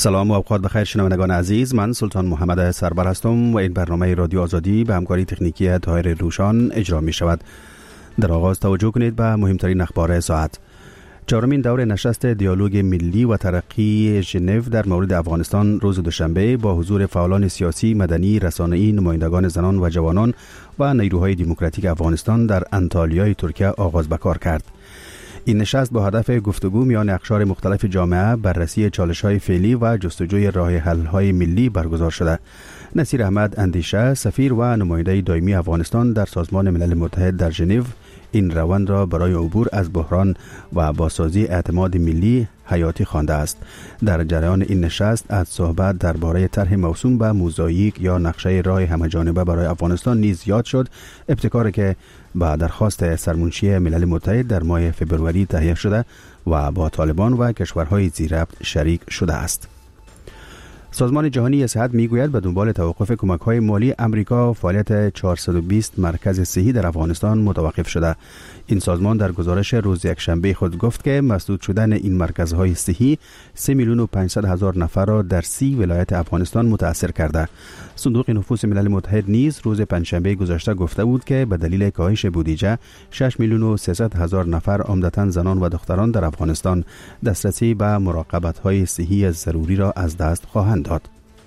سلام و اوقات بخیر شنوندگان عزیز، من سلطان محمد سربر هستم و این برنامه رادیو آزادی به همکاری تکنیکی طاهر روشان اجرا می شود. در آغاز توجه کنید به مهمترین اخبار ساعت. چهارمین دور نشست دیالوگ ملی و ترقی ژنو در مورد افغانستان روز دوشنبه با حضور فعالان سیاسی، مدنی، رسانه‌ای، نمایندگان زنان و جوانان و نیروهای دموکراتیک افغانستان در انطالیای ترکیه آغاز به کار کرد. این نشست با هدف گفتگو میان اقشار مختلف جامعه، بررسی چالش‌های فعلی و جستجوی راه حل‌های ملی برگزار شده. نصیر احمد اندیشه، سفیر و نماینده دائمی افغانستان در سازمان ملل متحد در ژنو، این روند را برای عبور از بحران و بازسازی اعتماد ملی حیاتی خوانده است. در جریان این نشست از صحبت درباره طرح موسوم به موزاییک یا نقشه راه همه‌جانبه برای افغانستان نیز یاد شد، ابتکاری که با درخواست سرمنشی ملل متحد در ماه فبروری تهیه شده و با طالبان و کشورهای زیربط شریک شده است. سازمان جهانی صحت میگوید به دنبال توقف کمک‌های مالی امریکا، فعالیت 420 مرکز صحی در افغانستان متوقف شده. این سازمان در گزارش روز یکشنبه خود گفت که مسدود شدن این مرکزهای صحی 3,500,000 نفر را در 30 ولایت افغانستان متاثر کرده. صندوق نفوس ملل متحد نیز روز پنجشنبه گذشته گفته بود که به دلیل کاهش بودجه 6,300,000 نفر، عمدتاً زنان و دختران در افغانستان، دسترسی به مراقبت‌های صحی ضروری را از دست خواهند داد.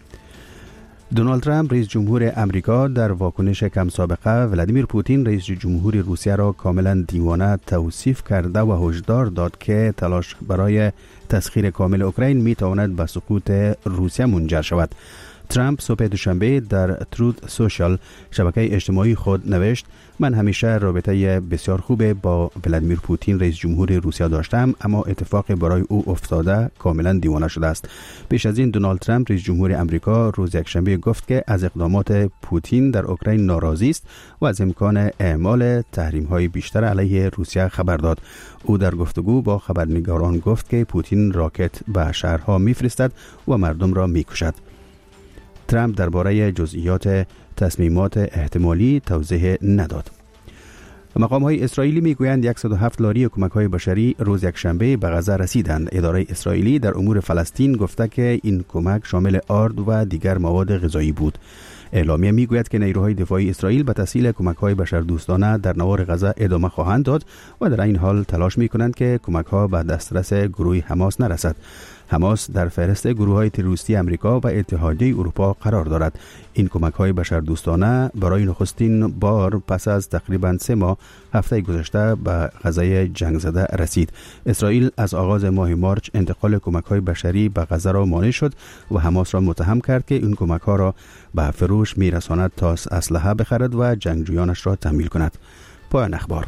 دونالد ترامپ رئیس جمهور امریکا در واکنش کم سابقه ولادیمیر پوتین رئیس جمهور روسیه را کاملا دیوانه توصیف کرده و هشدار داد که تلاش برای تسخیر کامل اوکراین می تواند به سقوط روسیه منجر شود. ترامپ صبح دوشنبه در تروت سوشال شبکه اجتماعی خود نوشت: من همیشه رابطه بسیار خوب با ولادیمیر پوتین رئیس جمهور روسیه داشتم، اما اتفاق برای او افتاده کاملا دیوانه شده است. پیش از این دونالد ترامپ رئیس جمهور امریکا روز یکشنبه گفت که از اقدامات پوتین در اوکراین ناراضی است و از امکان اعمال تحریم‌های بیشتر علیه روسیه خبر داد. او در گفتگو با خبرنگاران گفت که پوتین راکت به شهرها می‌فرستد و مردم را می‌کشد. ترامپ درباره جزئیات تصمیمات احتمالی توضیح نداد. مقام‌های اسرائیلی میگویند 107 لاری کمک‌های بشری روز یکشنبه به غزه رسیدند. اداره اسرائیلی در امور فلسطین گفته که این کمک شامل آرد و دیگر مواد غذایی بود. اعلامیه میگوید که نیروهای دفاعی اسرائیل به تسهیل کمک‌های بشردوستانه در نوار غزه ادامه خواهند داد و در این حال تلاش می‌کنند که کمک‌ها به دسترس گروه حماس نرسد. حماس در فهرست گروه‌های تروریستی امریکا و اتحادیه اروپا قرار دارد. این کمک‌های بشردوستانه برای نخستین بار پس از تقریباً 3 ماه هفته گذشته به غزه جنگ زده رسید. اسرائیل از آغاز ماه مارچ انتقال کمک‌های بشری به غزه را مانع شد و حماس را متهم کرد که این کمک‌ها را به فروش می‌رساند تا اسلحه بخرد و جنگجویانش را تحمیل کند. پایان اخبار.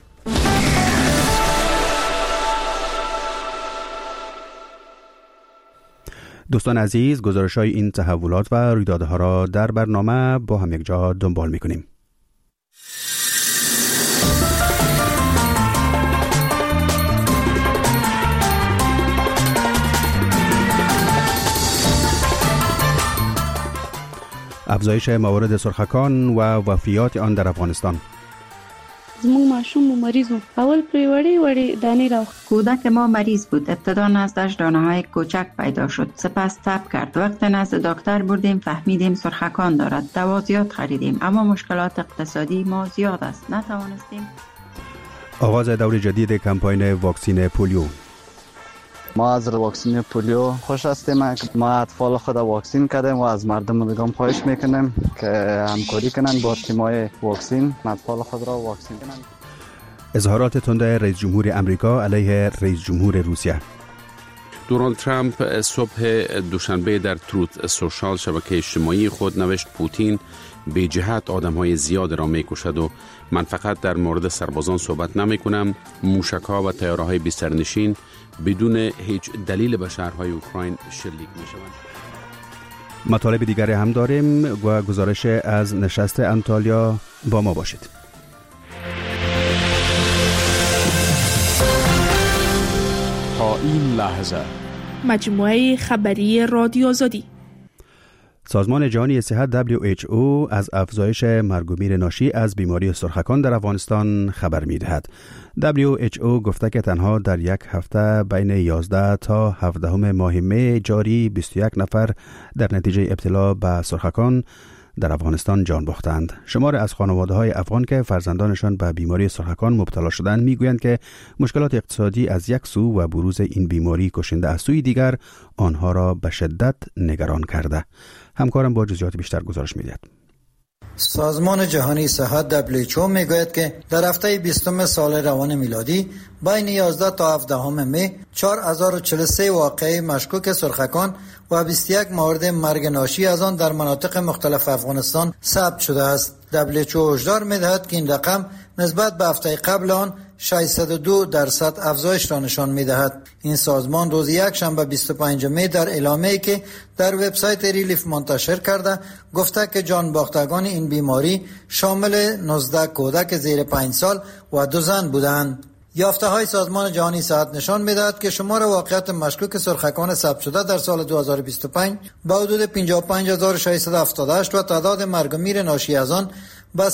دوستان عزیز، گزارش‌های این تحولات و رویدادها را در برنامه با هم یک جا دنبال می‌کنیم. افزایش موارد سرخکان و وفیات آن در افغانستان. زمون ماشوم مریض بود. اول پری وړي دانه را کودک ما مریض بود. ابتدا نزدش دانه‌های کوچک پیدا شد. سپس تب کرد. وقت نزد دکتر بردیم، فهمیدیم سرخکان دارد. دوا زیاد خریدیم، اما مشکلات اقتصادی ما زیاد است. نتوانستیم. آغاز دور جدید کمپاین واکسین پولیو. ما از واکسین پولیو خوش هستیم. ما اطفال خود واکسین کردیم و از مردم دیگه خواهش میکنیم که همکاری کنند با تیم‌های واکسین، اطفال خود را واکسین کنند. اظهارات تند رئیس جمهور امریکا علیه رئیس جمهور روسیه. دونالد ترامپ صبح دوشنبه در تروت سوشال شبکه اجتماعی خود نوشت: پوتین به جهت آدم‌های زیاد را می‌کشد و من فقط در مورد سربازان صحبت نمی‌کنم. موشک‌ها و طیاره‌های بسترنشین بدون هیچ دلیل به شهرهای اوکراین شلیک می‌شوند. مطالب دیگری هم داریم و گزارش از نشست انطالیا. با ما باشید. تا این لحظه مجموعه خبری رادیو آزادی. سازمان جهانی صحت WHO از افزایش مرگ و میر ناشی از بیماری سرخکان در افغانستان خبر می‌دهد. WHO گفته که تنها در یک هفته بین 11 تا 17 ماه می جاری 21 نفر در نتیجه ابتلا به سرخکان در افغانستان جان باختند. شمار از خانواده‌های افغان که فرزندانشان به بیماری سرخکان مبتلا شدند میگویند که مشکلات اقتصادی از یک سو و بروز این بیماری کشنده از سوی دیگر آنها را به شدت نگران کرده. همکارم با جزئیات بیشتر گزارش می‌دهد. سازمان جهانی صحت WHO میگوید که در هفته 20 سال روان میلادی بین 11 تا 17 می 4043 واقعه مشکوک سرخکان و 21 مورد مرگ ناشی از آن در مناطق مختلف افغانستان ثبت شده است. WHO هشدار می‌دهد که این رقم نسبت به هفته قبل آن 602% افزایش را نشان می‌دهد. این سازمان روز یکشنبه 25 می در اعلامیه‌ای که در وبسایت ریلیف منتشر کرده گفته که جان باختگان این بیماری شامل 19 کودک زیر 5 سال و 2 زن بودند. یافته‌های سازمان جهانی صحت نشان می‌دهد که شمار واقعات مشکوک سرخکان ثبت شده در سال 2025 به حدود 55678 و تعداد مرگ و میر ناشی از آن به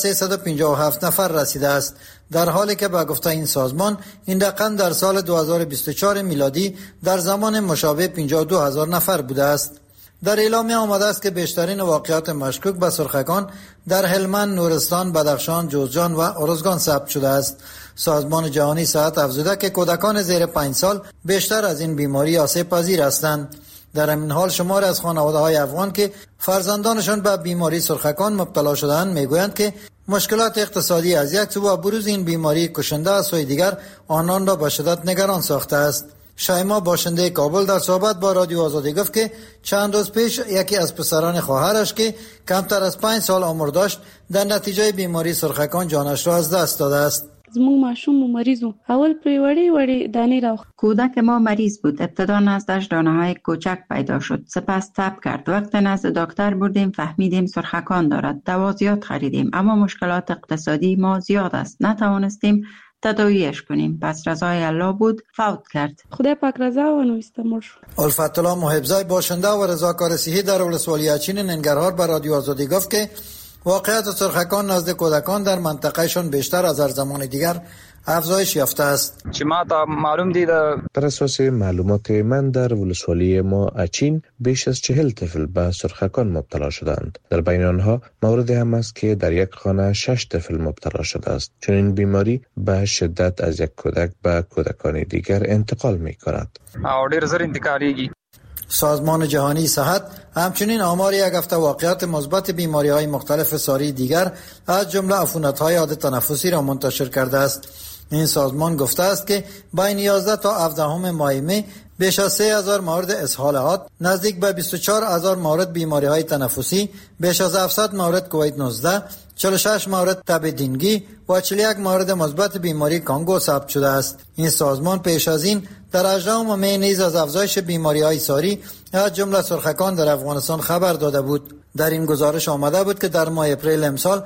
357 نفر رسیده است، در حالی که به گفته این سازمان این رقم در سال 2024 میلادی در زمان مشابه 52000 نفر بوده است. در اعلامیه آمده است که بیشترین واقعات مشکوک به سرخکان در هلمند، نورستان، بدخشان، جوزجان و ارزگان ثبت شده است. سازمان جهانی صحت افزوده که کودکان زیر 5 سال بیشتر از این بیماری آسیب پذیر هستند. در همین حال شمار از خانواده‌های افغان که فرزندانشان به بیماری سرخکان مبتلا شدند میگویند که مشکلات اقتصادی از یک سو و بروز این بیماری کشنده از سوی دیگر آنان را به شدت نگران ساخته است. شایما باشنده کابل در صحبت با رادیو آزادی گفت که چند روز پیش یکی از پسران خواهرش که کمتر از 5 سال عمر داشت در نتیجه بیماری سرخکان جانش را از دست داده است. زمون ماشوم مریض و اول پری وړي دانه را کودک ما مریض بود. ابتدا نزدش دانه‌های کوچک پیدا شد. سپس تب کرد. وقت نزد دکتر بردیم فهمیدیم سرخکان دارد. دوا زیاد خریدیم اما مشکلات اقتصادی ما زیاد است. نتوانستیم تداویش کنیم. پس رضای الله بود فوت کرد. خدای پاک رضا و نوستمر. الفت الله محبزای باشنده و رضاکار صحی در ولسوالی اچین ننگرهار به رادیو آزادی گفت که واقعیت سرخکان نزد کودکان در منطقهشان بیشتر از هر زمان دیگر افزایش یافته است. چه ما تا معلوم دیده بر اساس معلومات من در ولسوالی ما اچین بیش از 40 طفل به سرخکان مبتلا شدند. در بین آنها موردی هم است که در یک خانه 6 طفل مبتلا شده است. چون این بیماری به شدت از یک کودک به کودکان دیگر انتقال می کند. ډیر زر انتقالیږي. سازمان جهانی صحت همچنین آمار یک هفته واقعات مثبت بیماری‌های مختلف ساری دیگر از جمله عفونت‌های عادت تنفسی را منتشر کرده است. این سازمان گفته است که بین 11 تا 17 ماه می بیش از 3000 مورد اسهال حاد، نزدیک به 24000 مورد بیماری‌های تنفسی، بیش از 700 مورد کووید 19، 46 مورد تب دینگی و 41 مورد مثبت بیماری کانگو ثبت شده است. این سازمان پیش از این در 18 می نیز از افزایش بیماری‌های ساری از جمله سرخکان در افغانستان خبر داده بود. در این گزارش آمده بود که در ماه اپریل امسال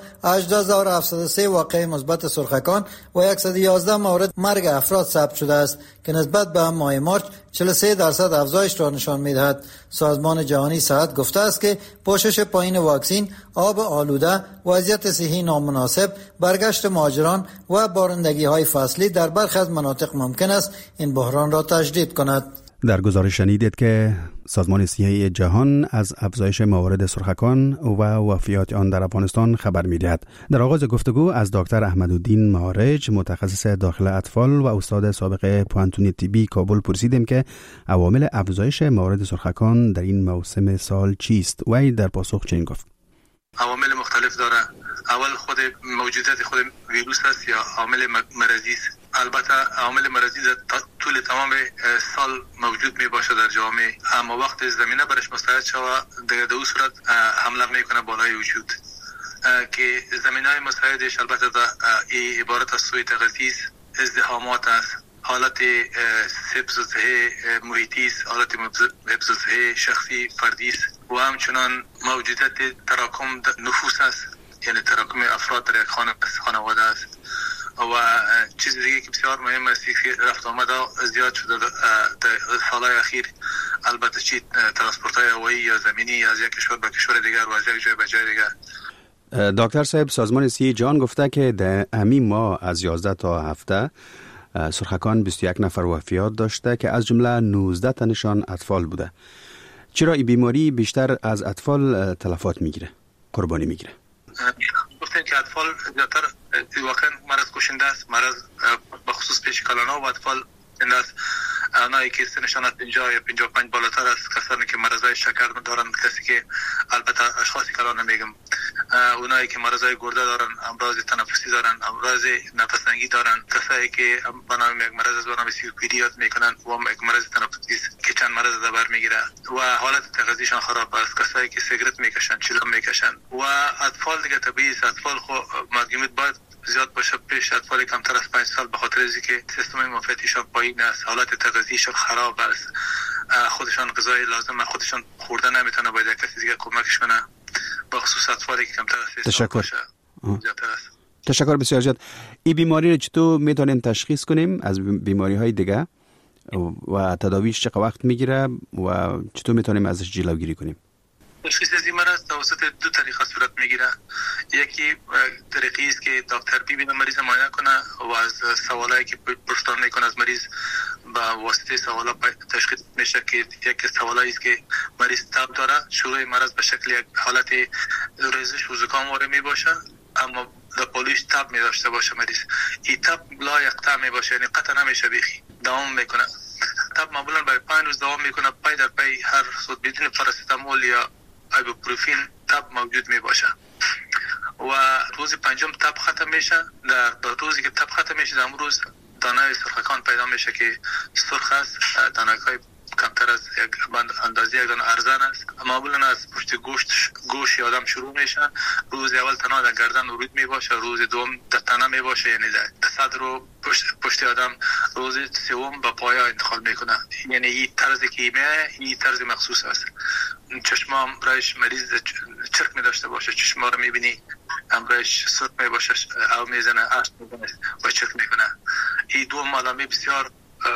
18703 واقعه مثبت سرخکان و 111 مورد مرگ افراد ثبت شده است که نسبت به ماه مارچ 43% افزایش را نشان می‌دهد. سازمان جهانی صحت گفته است که پوشش پایین واکسن، آب آلوده، وضعیت صحی نامناسب، برگشت مهاجران و بارندگی‌های فصلی در برخی از مناطق ممکن است این بحران را تشدید کند. در گزارش شنیدید که سازمان صحی جهان از افزایش موارد سرخکان و وفیات آن در افغانستان خبر می‌دهد. در آغاز گفتگو از دکتر احمدالدین معارج، متخصص داخل اطفال و استاد سابق پوانتون طبی کابل پرسیدیم که عوامل افزایش موارد سرخکان در این موسم سال چیست؟ وی در پاسخ چنین گفت: عوامل مختلف داره. اول خود موجودیت خود ویروس است یا عامل مرضی است. البته عامل مرضی در طول تمام سال موجود می باشه در جامعه، اما وقت زمینه برش مستعد شود در دو صورت حمله میکنه بالای وجود که زمینه‌های مساعدش البته ای عبارت از سوء تغذیه، ازدحامات است، حالت حفظ صحه محیطی است، حالت حفظ صحه شخصی فردی است و همچنان موجودیت تراکم نفوس است، یعنی تراکم افراد در یک خانواده است و چیز دیگه که بسیار مهم است که رفت آمد زیاد شده در سالهای اخیر، البته چی ترانسپورت‌های هوایی یا زمینی از یک کشور به کشور دیگر و از یک جای به جای دیگر. دکتر صاحب، سازمان صحت جهان گفته که در همین ماه از 11 تا 17 سرخکان 21 نفر وفیات داشته که از جمله 19 تنشان اطفال بوده. چرا این بیماری بیشتر از اطفال تلفات میگیره، قربانی میگیره؟ گفتن که اطفال زیادتر واقعا مرض کشنده است، مرض به خصوص پیشکالان‌ها و اطفال کشنده است. اونایی که سنشان از 50 یا 55 بالاتر است، کسانی که مرضای شکر دارن، کسی که البته اشخاصی کلان نمیگم، اونایی که مرضای گرده دارن، امراض تنفسی دارن، امراض نفس تنگی دارن، کسایی که به نام یک مرض به نام COPD میکنن و یک مرض تنفسی که چند مرض در میگیره و حالت تغذیه‌شان خراب است، کسایی که سیگرت میکشن، چیلم میکشن و اطفال دیگه طبیعی است. اطفال خو مرگومیت باید زیاد باشه پیش اطفال کمتر از 5 سال، به خاطر اینکه سیستم مناعتیشان پایین است، حالت تغذیه‌شان خراب است، خودشان غذای لازم خودشان خوردن نمیتونه، باید کسی دیگه کمکش کنه، به خصوص اطفالی که کمتر از 3 سال باشه. تشکر بسیار زیاد. این بیماری رو چطور میتونیم تشخیص کنیم از بیماری‌های دیگه و تداویش چقدر وقت میگیره و چطور میتونیم ازش جلوگیری کنیم؟ تشخیص از این مرض توسط دو طریقه صورت میگیره. یکی طریقی است که دکتر ببینه مریض معاینه کنه و از سوالایی که پرسان میکنه از مریض با واسطه سوالا تشخیص میشه که یک سوالایی است که مریض تب داره، شروع مرض به شکل یک حالت ریزش و زکام وارد می باشه، اما در پولیش تب می داشته باشه مریض. این تب لا یقطع می باشه، یعنی قطع نمیشه، بیخی دوام میکنه. تب معمولا برای 5 روز دوام میکنه، پای در پای هر روز بدون پاراستامول یا ایبوپروفین تب موجود می باشه و روز پنجم تب ختم میشه. در روزی که تب ختم میشه، در روز دانه سرخکان پیدا میشه که سرخ است، دانه‌های کمتر از یک اندازه یک دانه ارزن است. معمولا از پشت گوش آدم شروع میشه. روز اول تنها در گردن ورود می باشه، روز دوم در تنه می باشه، یعنی در صدر و پشت آدم، روز سوم به پایا انتقال میکنه. یعنی این طرزی که این طرز مخصوص است. چشمام رایش مریض چرک می داشته باشه، چشما رو میبینی امرایش سرخ می باشه او میزنه، عشق میزنه و چرک میکنه. این دو علامه بسیار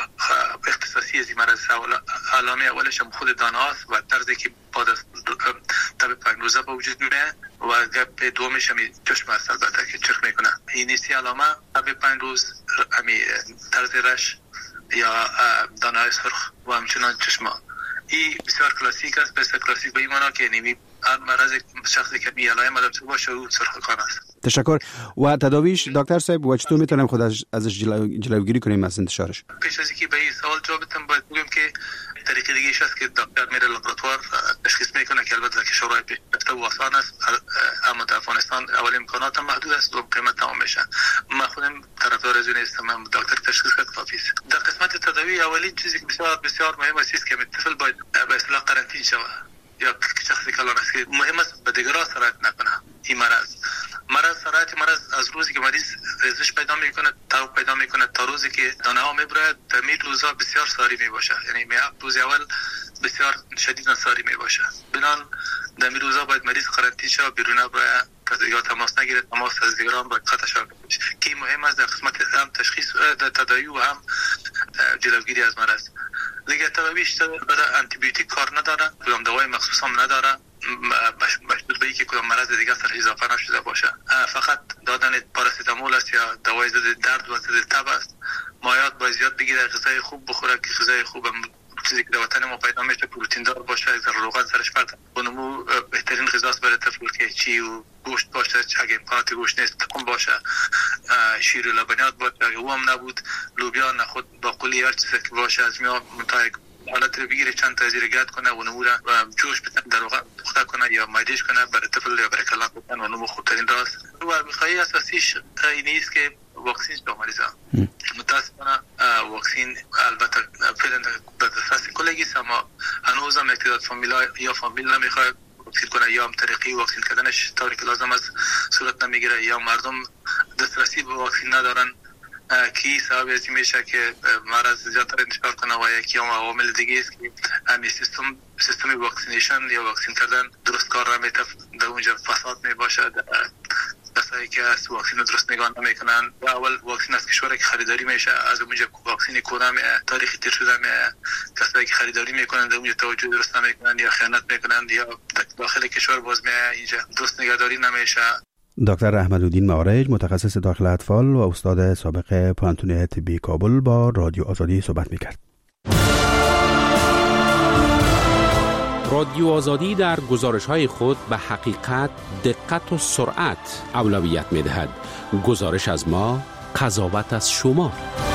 اختصاصی از این مرض. علامه اولش هم خود دانه است و طرزی که بعد از تب 5 روزه به وجود میاد و گپ دومش هم چشم است البته که چرک میکنه. این سی علامه تب 5 روز همی طرز رش یا دانه سرخ و همچنان چشما. این بسیار کلاسیک است، بسیار کلاسیک به این معنا که نیمی مرض شخصی که می علائم داشته باشه او سرخکان است. تشکر. و تداویش دکتر صاحب و چطور میتونیم خود ازش جلوگیری کنیم از انتشارش؟ پیش از اینکه به این سوال جواب بدم باید بگم که طریق دیگه ایش است که دکتر میره لابراتوار تشخیص میکنه که البته کشورهای پیشرفته و آسان است، اما در افغانستان اول امکانات محدود است و قیمت تمام میشه. من خودم طرفدار از این هستم، دکتر تشخیص کنه کافی است. در قسمت تداوی اولین چیزی که بسیار مهم است که طفل باید به اصطلاح قرنطینه شود یا شخصی کلان است که مهم است به دیگران سرایت نکنه. این سرایت مرض از روزی که مریض ریزش پیدا میکنه تا روزی که دانه ها میبره، در می روزا بسیار ساری می باشه، یعنی روز اول بسیار شدید ساری می باشه. بنان در می روزا باید مریض قرنطینه شود، بیرون بره، یا تماس نگیره، تماس از دیگران باید قطع شود که مهم است در قسمت هم تشخیص تداوی و هم جلوگیری از مرض. دیگه تداویش برای آنتیبیوتیک کار نداره، کدام دوای مخصوص هم نداره، مشروط به اینکه کدام مرض دیگه سر اضافه نشده باشه. فقط دادن پاراستامول است یا دوای ضد درد و ضد تب است. مایعات باید زیاد بگیره، غذای خوب بخوره که غذای خوب چیزی که در وطن ما پیدا میشه پروتئین دار باشه، ذره روغن سرش پرت کنه، بهترین غذاست برای طفل که چی و گوشت باشه، اگه امکانات گوشت نیست تخم باشه، شیر و لبنیات باشه، اگه او هم نبود لوبیا، نخود، باقولی، هر چیزی که باشه از میان منتهی حالت رو بگیره، چند تا زیر گرد کنه و نمو و جوش بدن، در واقع پخته کنه یا مایدش کنه برای طفل یا برای کلان بدن و نمو خوبترین راست. و میخوایی اساسیش اینی است که واکسین به مریضا. متاسفانه واکسین البته فعلا در دسترس کلگی است، اما هنوز هم اقتدار فامیل نمیخواد واکسین کنه یا هم طریقی واکسین کردنش طوری که لازم است صورت نمیگیره یا مردم دسترسی به واکسین ندارن کی سبب از این میشه که مرض زیادتر انتشار کنه و یکی هم عوامل دیگه است که همین سیستم واکسینیشن یا واکسین کردن درست کار نمیکنه، در اونجا فساد میباشه، کسایی که است واکسن درست نگاه نمیکنن و اول واکسن از کشوری که خریداری میشه از اونجا واکسن کرونا تاریخ تیر شده کسایی که خریداری میکنن در اونجا توجه درست نمیکنن یا خیانت میکنن یا داخل کشور باز اینجا درست نگهداری نمیشه. دکتر احمدالدین معارج متخصص داخل اطفال و استاد سابق پانتون طبی کابل با رادیو آزادی صحبت میکرد. رادیو آزادی در گزارش‌های خود به حقیقت، دقت و سرعت اولویت می‌دهد. گزارش از ما، قضاوت از شما.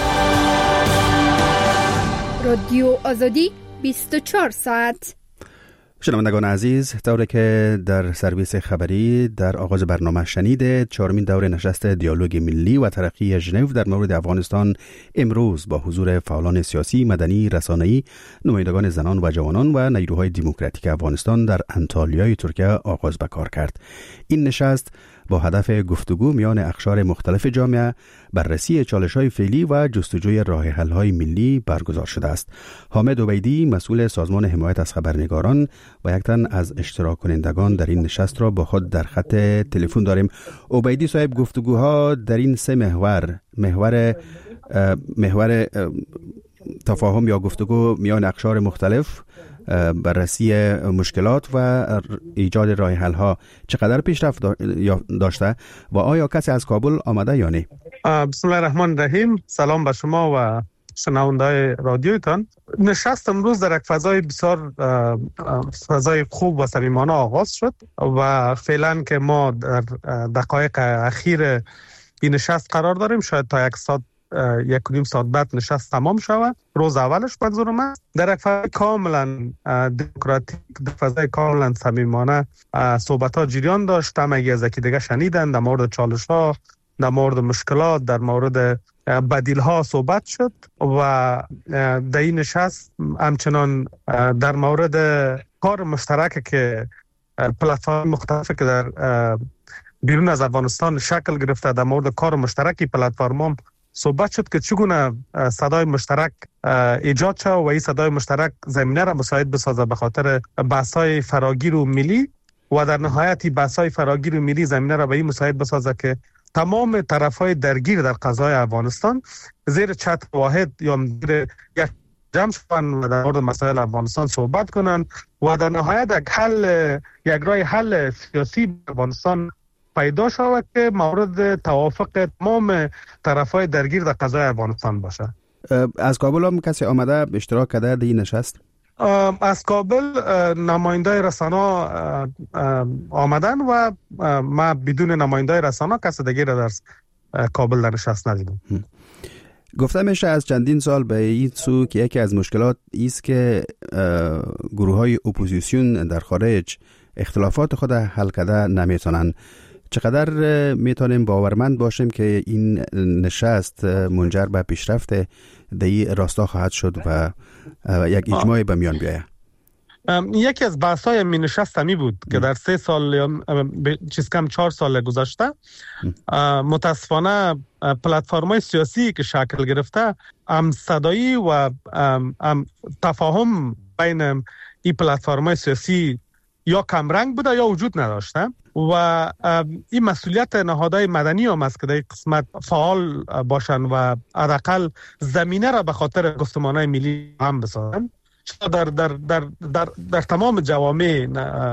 رادیو آزادی 24 ساعت. شنوندگان عزیز، طوری که در سرویس خبری در آغاز برنامه شنیده، 4مین دور نشست دیالوگ ملی و ترقی ژنو در مورد افغانستان امروز با حضور فعالان سیاسی، مدنی، رسانه‌ای، نمایندگان زنان و جوانان و نیروهای دموکراتیک افغانستان در انطالیای ترکیه آغاز به کار کرد. این نشست با هدف گفتگو میان اقشار مختلف جامعه، بررسی چالش‌های فعلی و جستجوی راه حل‌های ملی برگزار شده است. حامد عبیدی مسئول سازمان حمایت از خبرنگاران و یک تن از اشتراک کنندگان در این نشست را با خود در خط تلفن داریم. عبیدی صاحب، گفتگوها در این سه محور تفاهم یا گفتگو میان اقشار مختلف، بررسی مشکلات و ایجاد راه حل ها چقدر پیشرفت داشته و آیا کسی از کابل آمده یا نه؟ بسم الله الرحمن الرحیم. سلام به شما و شنونده‌های رادیوتان. نشست امروز در یک فضای بسیار فضای خوب و صمیمانه آغاز شد و فعلا که ما در دقایق اخیر این نشست قرار داریم، شاید تا 1.5 ساعت بعد نشست تمام شود. روز اولش منظورم است در یک فضای کاملا دموکراتیک، در فضای کاملا صمیمانه صحبت‌ها جریان داشت. همگی از یکی دیگه شنیدن، در مورد چالش‌ها، در مورد مشکلات، در مورد بدیل‌ها صحبت شد و در این نشست همچنان در مورد کار مشترک که پلتفرم مختلفی که در بیرون از افغانستان شکل گرفته، در مورد کار مشترکی پلتفرم صحبت شد که چگونه صدای مشترک ایجاد شد و این صدای مشترک زمینه را مساعد بسازه به خاطر بحث‌های فراگیر و ملی و در نهایت بحث‌های فراگیر و ملی زمینه را به این مساعد بسازه که تمام طرف‌های درگیر در قضای افغانستان زیر چتر واحد یا زیر یک جمع شوند و در مورد مسائل افغانستان صحبت کنند و در نهایت یک راه حل سیاسی در افغانستان پیدا شود که مورد توافق تمام طرف‌های درگیر در قضای افغانستان باشه. از کابل هم کسی آمده اشتراک کرده در این نشست؟ از کابل نماینده رسانه آمدن و ما بدون نماینده رسانه کسی دیگه را در کابل در نشست ندیدم. گفته میشه از چندین سال به این سو که یکی از مشکلات است که گروه‌های اپوزیسیون در خارج اختلافات خود حل کرده نمیتونن. چقدر میتونیم باورمند باشیم که این نشست منجر به پیشرفت در این راستا خواهد شد و یک اجماع به میان بیاید؟ یکی از بحث‌های این نشست همی بود که در 3 سال یا چیز کم 4 سال گذشته متاسفانه پلتفرم‌های سیاسی که شکل گرفته هم صدایی و تفاهم بین این پلتفرم‌های سیاسی یا کمرنگ بوده یا وجود نداشته و این مسئولیت نهادهای مدنی هم است که در قسمت فعال باشن و حداقل زمینه را به خاطر گفتمان‌های ملی هم بسازن. در تمام جوامع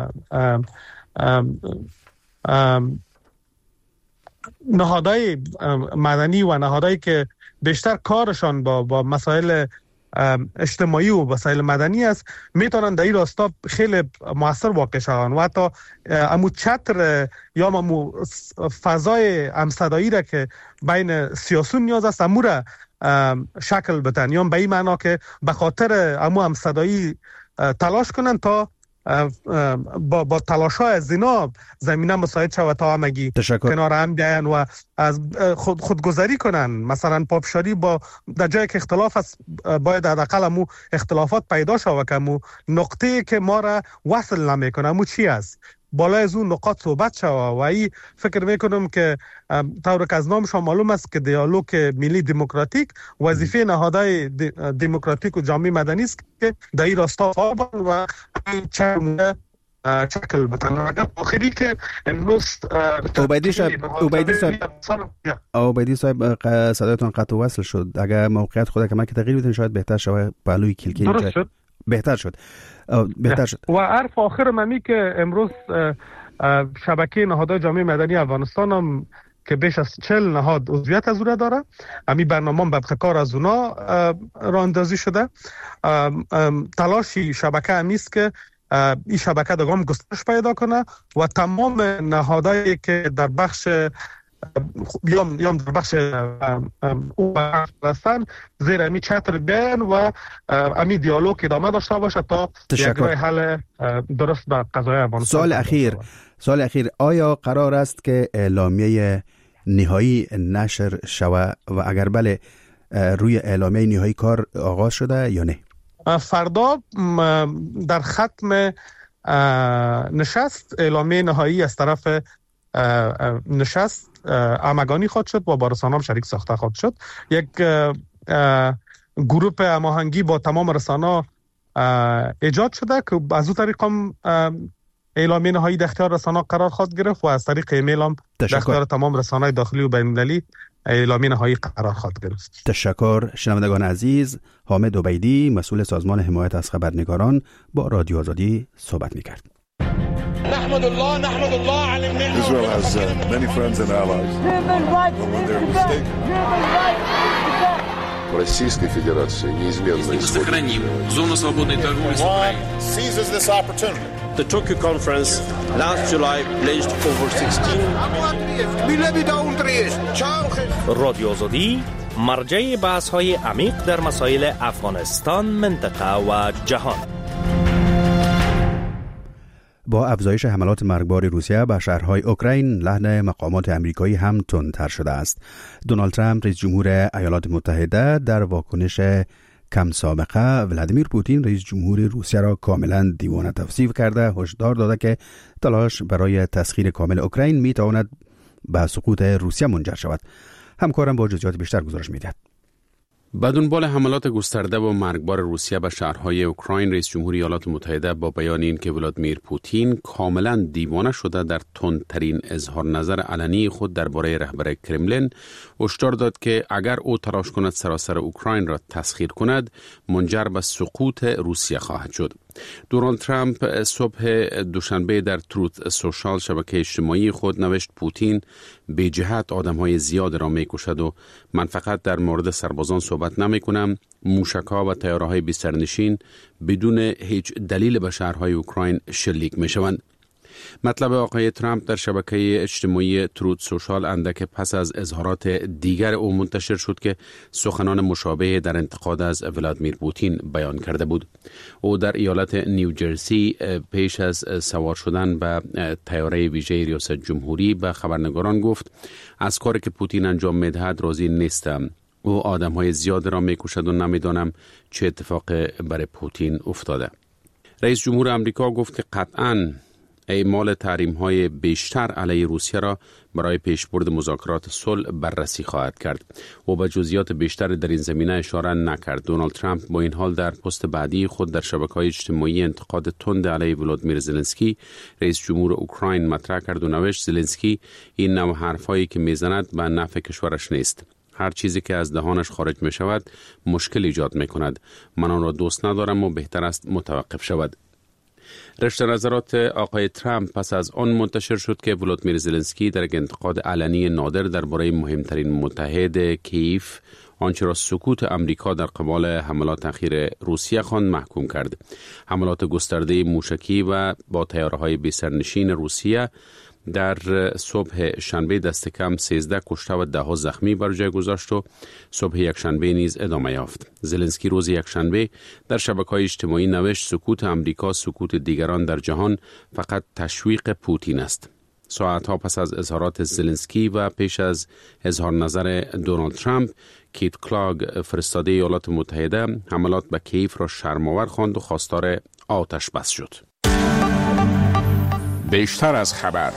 نهادهای مدنی و نهادهایی که بیشتر کارشان با مسائل اجتماعی و مسائل مدنی است میتونن در این راستا خیلی موثر واقع شوند و حتی امو چتر یا امو فضای همصدایی را که بین سیاسون نیاز است امو را شکل بدن، یا به این معنا که به خاطر امو همصدایی تلاش کنن تا با تلاش‌های از اینا زمینه مساعد شود تا همگی کنار هم بیاین و از خودگذری کنن. مثلا پافشاری با در جایی که اختلاف است باید حداقل امو اختلافات پیدا شود که امو نقطه‌ای که ما را وصل نمی‌کنه امو چی است، بالای از اون نقاط صحبت شود و این فکر میکنم که طور که از نامش معلوم است که دیالوگ ملی دموکراتیک وظیفه نهادهای دموکراتیک و جامعه مدنی است که در این راستا فعال و چند شکل بتن. آخری که امروز عبیدی صاحب صدایتان قطع وصل شد. اگر موقعیت خود کمک تغییر بدین شاید بهتر شود. پهلوی کلکی درست شد. بهتر شد. و عرف آخر ممی که امروز شبکه نهادهای جامعه مدنی افغانستان هم که بیش از 40 نهاد عضویت از اون داره، امی برنامه بدخکار از اونا راه اندازی شده. تلاشی شبکه امیست که این شبکه دگام گسترش پیدا کنه و تمام نهادهایی که در بخش یا در بخش او هستن زیر امی چتر بیان و امی دیالوگ ادامه داشته باشه تا یک راه حل درست به قضایای افغانستان. سوال اخیر آیا قرار است که اعلامیه نهایی نشر شود و اگر بله روی اعلامیه نهایی کار آغاز شده یا نه؟ فردا در ختم نشست اعلامیه نهایی از طرف نشست همگانی خواهد شد و با رسانه‌ها شریک ساخته خواهد شد. یک گروه هماهنگی با تمام رسانه‌ها ایجاد شده که از اون طریق هم اعلامیه نهایی در اختیار رسانه‌ها قرار خواهد گرفت و از طریق ایمیل هم در اختیار تمام رسانه‌های داخلی و بین‌المللی اعلامیه نهایی قرار خواهد گرفت. تشکر. شنوندگان عزیز، حامد عبیدی مسئول سازمان حمایت از خبرنگاران با رادیو آزادی صحبت می‌کرد. نحمد الله على النعمة. Israel has many friends and allies. But when they're mistaken. Российской Федерации неизменно исходит. Сохраним зону свободной торговли с Украиной. Seizes this opportunity. The Tokyo conference last July pledged over 16. رادیو آزادی مرجع بحث‌های عمیق در مسائل افغانستان، منطقه و جهان. با افزایش حملات مرگبار روسیه به شهرهای اوکراین، لحن مقامات امریکایی هم تندتر شده است. دونالد ترامپ رئیس جمهور ایالات متحده در واکنش کم سابقه ولادیمیر پوتین رئیس جمهور روسیه را کاملا دیوانه توصیف کرده هشدار داده که تلاش برای تسخیر کامل اوکراین می تواند به سقوط روسیه منجر شود. همکارم با جزئیات بیشتر گزارش می‌دهد. به دنبال حملات گسترده و مرگبار روسیه به شهرهای اوکراین، رئیس جمهور ایالات متحده با بیان این که ولادیمیر پوتین کاملا دیوانه شده در تندترین اظهار نظر علنی خود درباره رهبر کرملین هشدار داد که اگر او تلاش کند سراسر اوکراین را تسخیر کند منجر به سقوط روسیه خواهد شد. دونالد ترامپ صبح دوشنبه در تروت سوشال شبکه اجتماعی خود نوشت پوتین به جهت آدم‌های زیاد را می‌کشد و من فقط در مورد سربازان صحبت نمی‌کنم. موشک‌ها و طیاره‌های بی‌سرنشین بدون هیچ دلیل به شهرهای اوکراین شلیک می‌شوند. مطلب آقای ترامپ در شبکه اجتماعی تروت سوشال اندک پس از اظهارات دیگر او منتشر شد که سخنان مشابه در انتقاد از ولادیمیر پوتین بیان کرده بود. او در ایالت نیوجرسی پیش از سوار شدن به طیاره ویژه ریاست جمهوری به خبرنگاران گفت از کاری که پوتین انجام می‌دهد راضی نیستم. او آدم‌های زیاد را می‌کشد و نمی‌دانم چه اتفاق برای پوتین افتاده. رئیس جمهور آمریکا گفت که قطعاً اعمال تحریم‌های بیشتر علیه روسیه را برای پیشبرد مذاکرات صلح بررسی خواهد کرد. او به جزئیات بیشتر در این زمینه اشاره نکرد. دونالد ترامپ با این حال در پست بعدی خود در شبکه‌های اجتماعی انتقاد تند علیه ولادیمیر زلنسکی رئیس جمهور اوکراین مطرح کرد و نوشت زلنسکی این نوع حرفایی که میزند به نفع کشورش نیست. هر چیزی که از دهانش خارج می شود مشکل ایجاد می کند. من آن را دوست ندارم و بهتر است متوقف شود. رشته نظرات آقای ترامپ پس از آن منتشر شد که ولادیمیر زلنسکی در یک انتقاد علنی نادر درباره مهمترین متحد کیف آنچه را سکوت امریکا در قبال حملات اخیر روسیه خواند محکوم کرد. حملات گسترده موشکی و با طیاره‌های بی‌سرنشین روسیه در صبح شنبه دست کم 13 کشته و 10 زخمی بر جای گذاشت و صبح یک شنبه نیز ادامه یافت. زلنسکی روز یک شنبه در شبکه‌های اجتماعی نوشت سکوت امریکا سکوت دیگران در جهان فقط تشویق پوتین است. ساعتها پس از اظهارات زلنسکی و پیش از اظهار نظر دونالد ترامپ، کیت کلاگ فرستاده ایالات متحده حملات به کیف را شرم‌آور خواند و خواستار آتش بس شد. بیشتر از خبر.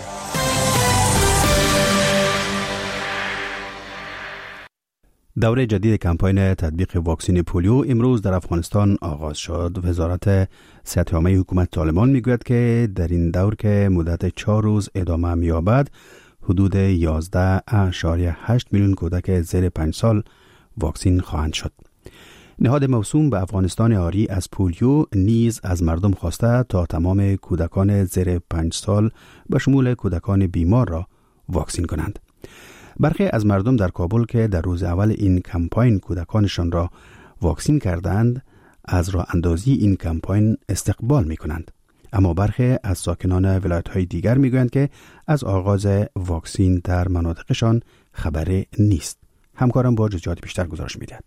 دوره جدید کمپاین تطبیق واکسن پولیو امروز در افغانستان آغاز شد. وزارت صحت عامه حکومت طالبان میگوید که در این دور که مدت 4 روز ادامه می‌یابد حدود 11.8 میلیون کودک زیر 5 سال واکسن خواهند شد. نهاد موسوم به افغانستان عاری از پولیو نیز از مردم خواسته تا تمام کودکان زیر 5 سال به شمول کودکان بیمار را واکسن کنند. برخی از مردم در کابل که در روز اول این کمپاین کودکانشان را واکسن کردند از راه اندازی این کمپاین استقبال می کنند. اما برخی از ساکنان ولایت‌های دیگر می گویند که از آغاز واکسن در مناطقشان خبری نیست. همکارم با جزئیات بیشتر گزارش می دهد.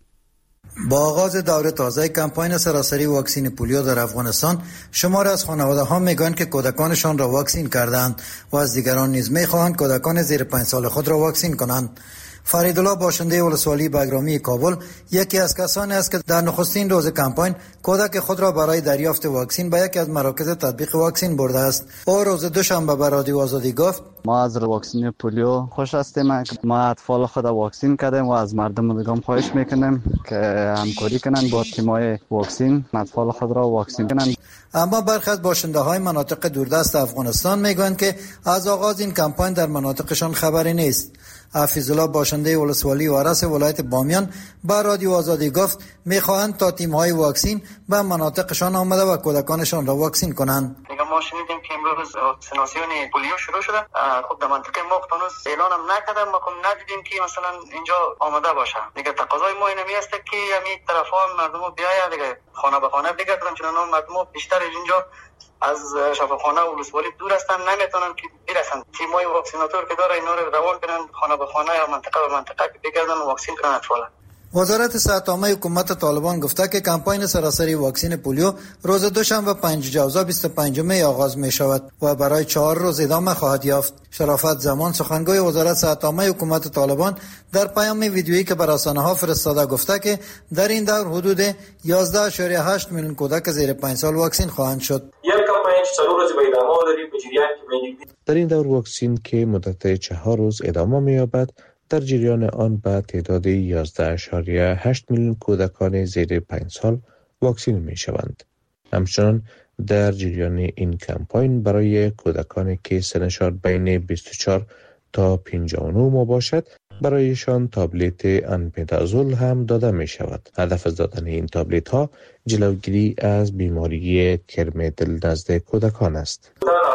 با آغاز دور تازه کمپاین سراسری واکسن پولیو در افغانستان، شمار از خانواده‌ها میگویند که کودکانشان را واکسن کردند و از دیگران نیز میخواهند کودکان زیر 5 سال خود را واکسن کنند. فریدالله باشنده ولسوالی بگرامی کابل یکی از کسانی است که در نخستین روز کمپاین کودک خود را برای دریافت واکسن به یکی از مراکز تطبیق واکسن برده است. او روز دوشنبه به رادیو آزادی گفت: ما از واکسن پولیو خوش هستیم. ما اطفال خود واکسن کردیم و از مردم دیگه خواهش میکنیم که همکاری کنند با تیم‌های واکسن اطفال خود را واکسن کنند. اما برخی از باشنده‌های مناطق دوردست افغانستان میگویند که از آغاز این کمپاین در مناطقشان خبری نیست. حفیظ الله باشنده ولسوالی وارث ولایت بامیان با رادیو آزادی گفت میخواهند تا تیم‌های واکسن به مناطقشان آمده و کودکانشان را واکسن کنند. ما شنیدیم که امروز واکسیناسیون پولیو شروع شده. خود در منطقه ما هنوز اعلان هم نکردن، ما ندیدیم که مثلا اینجا آماده باشه. دیگه تقاضای ما اینمی است که همین طرفا مردم بیاید دیگه خانه به خانه بگردن، چون مردم بیشتر اینجا از شفاخانه و ولسوالی دور هستن، نمیتونن که برسن. تیمای واکسیناتور که داره اینا رو روان کنن خانه به خانه یا منطقه به منطقه بگردن و واکسن کنن اطفال. وزارت صحت عامه حکومت طالبان گفته که کمپاین سراسری واکسن پولیو روز دوشنبه 5 جوزا 25 می آغاز می شود و برای 4 روز ادامه خواهد یافت. شرافت زمان سخنگوی وزارت صحت عامه حکومت طالبان در پیام ویدیویی که بر رسانه‌ها فرستاده گفته که در این دور حدود 11.8 میلیون کودک زیر 5 سال واکسن خواهند شد. در این دور واکسن که مدت 4 روز ادامه می‌یابد در جریان آن به تعداد 11.8 میلیون کودکان زیر 5 سال واکسن می شوند. همچنان در جریان این کمپاین برای کودکانی که سنشان بین 24 تا 59 ماه باشد برایشان تابلت آنمیتازول هم داده می شود. هدف از دادن این تابلت ها جلوگیری از بیماری کرم دل نزد کودکان است.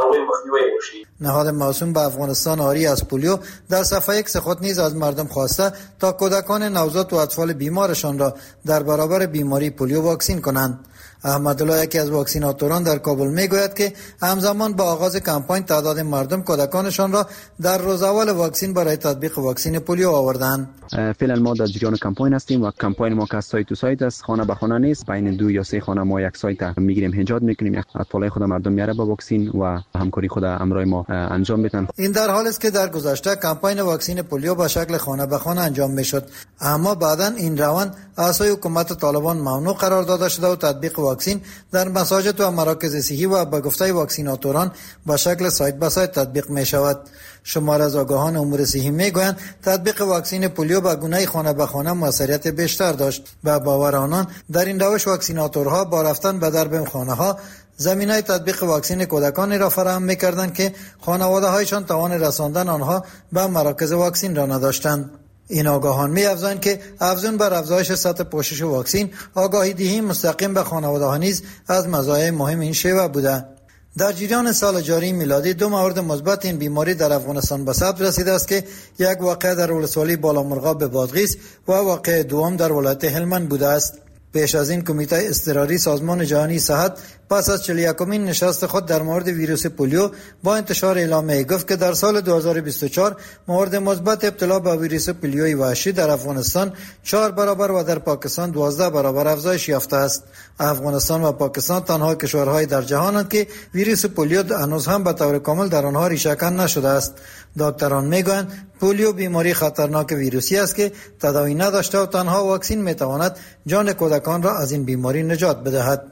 نهاد موسوم به افغانستان عاری از پولیو در صفحه ایکس خود نیز از مردم خواسته تا کودکان نوزاد و اطفال بیمارشان را در برابر بیماری پولیو واکسن کنند. احمدالله یکی از واکسیناتوران در کابل میگوید که همزمان با آغاز کمپاین تعداد مردم کودکانشان را در روز اول واکسن برای تطبیق واکسن پولیو آوردند. فعلا ما در جریان کمپاین هستیم و کمپاین ما که از سایت تو سایت است، خانه به خانه نیست. بین 2 یا 3 خانه ما یک سایت میگیریم، هنجات میکنیم، اطفال خود مردم میاره با واکسن و همکاری خود همراه ما انجام بدن. این در حالی است که در گذشته کمپاین واکسن پولیو به شکل خانه به خانه انجام میشد، اما بعدا این روند از سوی حکومت طالبان ممنوع قرار داده شده و تطبیق واکسن در مساجد و مراکز صحی و به گفته واکسیناتوران به شکل سایت به سایت تطبیق می شود. شمار از آگاهان امور صحی می گویند تطبیق واکسن پولیو به گونه خانه به خانه موثریت بیشتر داشت. به باور آنان در این روش واکسیناتورها با رفتن به درب خانه ها زمینه تطبیق واکسن کودکانی را فراهم می‌کردند که خانواده‌هایشان توان رساندن آنها به مراکز واکسن را نداشتند. این آگاهان می‌افزایند که افزون بر افزایش سطح پوشش واکسن، آگاهی دهی مستقیم به خانواده‌ها نیز از مزایای مهم این شیوه بوده. در جریان سال جاری میلادی 2 مورد مثبت این بیماری در افغانستان به ثبت رسیده است که یک واقعه در ولسوالی بالامرغاب به بادغیس و واقعه دوم در ولایت هلمند بوده است. پیش از این کمیته اضطراری سازمان جهانی صحت پس از 41مین نشست خود در مورد ویروس پولیو با انتشار اعلامیه گفت که در سال 2024 مورد مثبت ابتلا به ویروس پولیوی وحشی در افغانستان 4 برابر و در پاکستان 12 برابر افزایش یافته است. افغانستان و پاکستان تنها کشورهای در جهانند که ویروس پولیو هنوز هم به طور کامل در آنها ریشه‌کن نشده است. دکتران میگویند پولیو بیماری خطرناک ویروسی است که تداوی نداشته و تنها واکسن میتواند جان کودکان را از این بیماری نجات بدهد.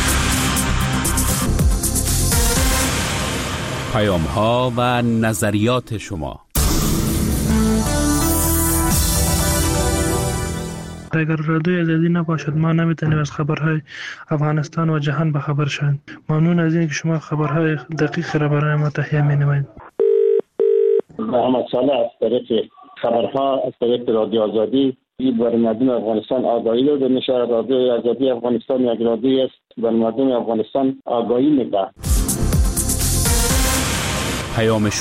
پیام‌ها و نظریات شما. اگر رادیوی آزادی نباشد ما نمیتونیم از خبرهای افغانستان و جهان به خبر شویم. ممنون از اینکه شما خبرهای دقیق را برای ما تهیه می‌نمایید. محمد صالح از طریق خبرها از طریق رادیو آزادی برای مردم افغانستان آگاهی داده میشه. رادیو آزادی افغانستان یک رادیویی است برای مردم افغانستان آگاهی میده. پیام